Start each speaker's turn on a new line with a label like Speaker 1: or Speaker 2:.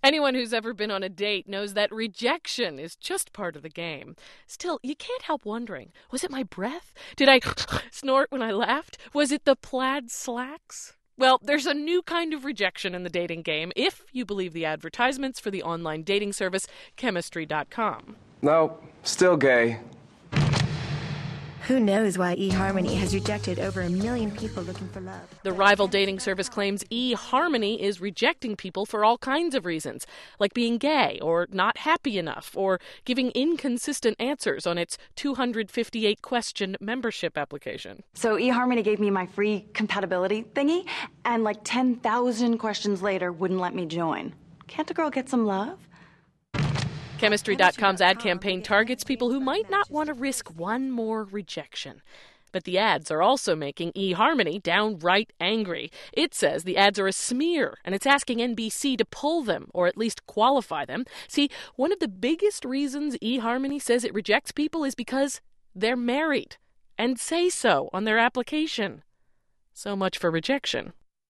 Speaker 1: Anyone who's ever been on a date knows that rejection is just part of the game. Still, you can't help wondering, was it my breath? Did I snort when I laughed? Was it the plaid slacks? Well, there's a new kind of rejection in the dating game, if you believe the advertisements for the online dating service Chemistry.com.
Speaker 2: No, still gay.
Speaker 3: Who knows why eHarmony has rejected over 1 million people looking for love?
Speaker 1: The rival dating service claims eHarmony is rejecting people for all kinds of reasons, like being gay or not happy enough or giving inconsistent answers on its 258-question membership application.
Speaker 4: So eHarmony gave me my free compatibility thingy, and like 10,000 questions later wouldn't let me join. Can't a girl get some love?
Speaker 1: Chemistry.com's ad campaign targets people who might not want to risk one more rejection. But the ads are also making eHarmony downright angry. It says the ads are a smear, and it's asking NBC to pull them, or at least qualify them. See, one of the biggest reasons eHarmony says it rejects people is because they're married, and say so on their application. So much for rejection.